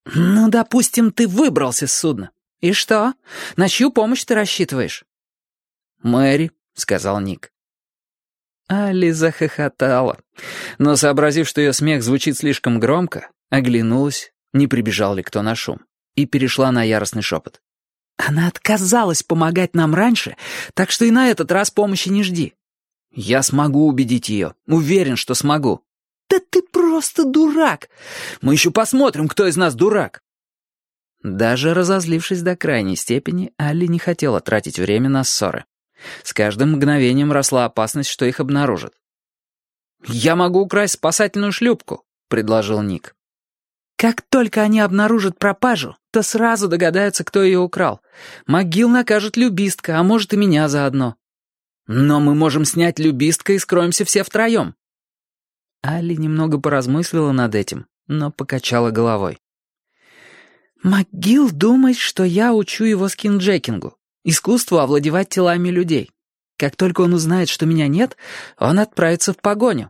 «Ну, допустим, ты выбрался с судна. И что? На чью помощь ты рассчитываешь?» «Мэри», — сказал Ник. Алли захохотала, но, сообразив, что ее смех звучит слишком громко, оглянулась, не прибежал ли кто на шум, и перешла на яростный шепот. «Она отказалась помогать нам раньше, так что и на этот раз помощи не жди. Я смогу убедить ее, уверен, что смогу». «Да ты просто дурак! Мы еще посмотрим, кто из нас дурак!» Даже разозлившись до крайней степени, Алли не хотела тратить время на ссоры. С каждым мгновением росла опасность, что их обнаружат. «Я могу украсть спасательную шлюпку», — предложил Ник. «Как только они обнаружат пропажу, то сразу догадаются, кто ее украл. МакГилл накажет любистка, а может и меня заодно. Но мы можем снять любистка и скроемся все втроем». Алли немного поразмыслила над этим, но покачала головой. «МакГилл думает, что я учу его скинджекингу, искусству овладевать телами людей. Как только он узнает, что меня нет, он отправится в погоню».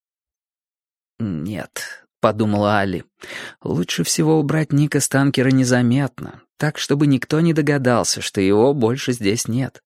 «Нет», — подумала Алли, — «лучше всего убрать Ника Станкера незаметно, так, чтобы никто не догадался, что его больше здесь нет».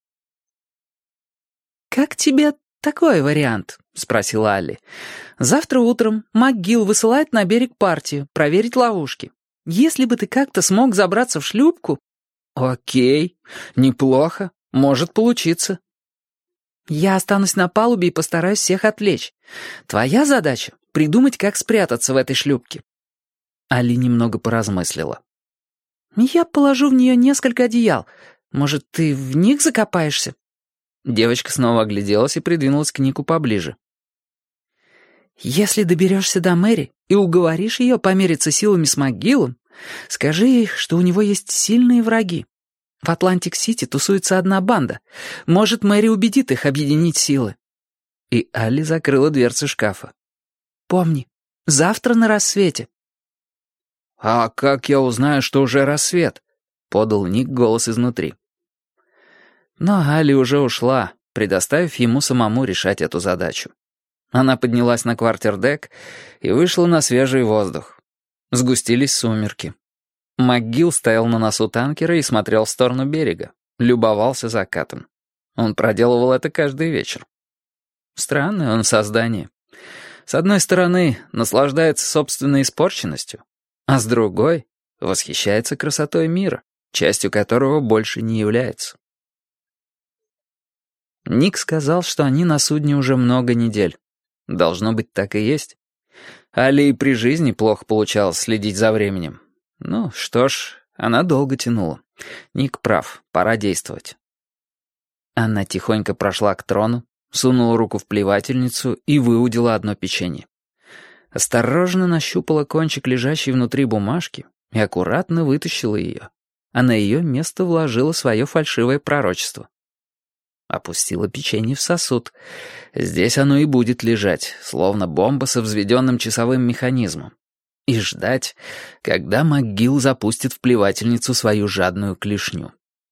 «Как тебе такой вариант?» — спросила Алли. «Завтра утром МакГилл высылает на берег партию проверить ловушки. Если бы ты как-то смог забраться в шлюпку...» «Окей, неплохо, может получиться». «Я останусь на палубе и постараюсь всех отвлечь. Твоя задача — придумать, как спрятаться в этой шлюпке». Али немного поразмыслила. «Я положу в нее несколько одеял. Может, ты в них закопаешься?» Девочка снова огляделась и придвинулась к Нику поближе. «Если доберешься до Мэри и уговоришь ее помериться силами с МакГиллом, скажи ей, что у него есть сильные враги. В Атлантик-Сити тусуется одна банда. Может, Мэри убедит их объединить силы». И Алли закрыла дверцу шкафа. «Помни, завтра на рассвете». «А как я узнаю, что уже рассвет?» — подал Ник голос изнутри. Но Алли уже ушла, предоставив ему самому решать эту задачу. Она поднялась на квартердек и вышла на свежий воздух. Сгустились сумерки. МакГилл стоял на носу танкера и смотрел в сторону берега, любовался закатом. Он проделывал это каждый вечер. Странное он создание. С одной стороны, наслаждается собственной испорченностью, а с другой — восхищается красотой мира, частью которого больше не является. Ник сказал, что они на судне уже много недель. Должно быть, так и есть. Алле и при жизни плохо получалось следить за временем. Ну, что ж, она долго тянула. Ник прав, пора действовать. Она тихонько прошла к трону, сунула руку в плевательницу и выудила одно печенье. Осторожно нащупала кончик, лежащий внутри бумажки, и аккуратно вытащила ее, а на ее место вложила свое фальшивое пророчество. Опустила печенье в сосуд. Здесь оно и будет лежать, словно бомба со взведенным часовым механизмом. И ждать, когда МакГилл запустит в плевательницу свою жадную клешню.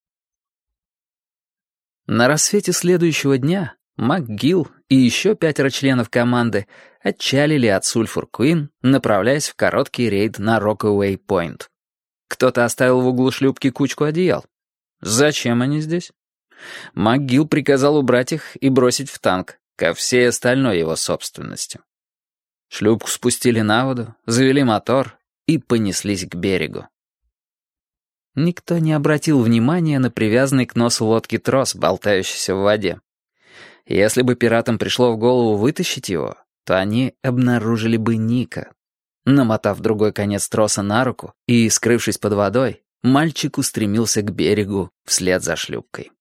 На рассвете следующего дня МакГилл и еще 5 членов команды отчалили от Сульфур-Куин, направляясь в короткий рейд на Рокауэй-Пойнт. Кто-то оставил в углу шлюпки кучку одеял. Зачем они здесь? МакГилл приказал убрать их и бросить в танк, ко всей остальной его собственности. Шлюпку спустили на воду, завели мотор и понеслись к берегу. Никто не обратил внимания на привязанный к носу лодки трос, болтающийся в воде. Если бы пиратам пришло в голову вытащить его, то они обнаружили бы Ника. Намотав другой конец троса на руку и скрывшись под водой, мальчик устремился к берегу вслед за шлюпкой.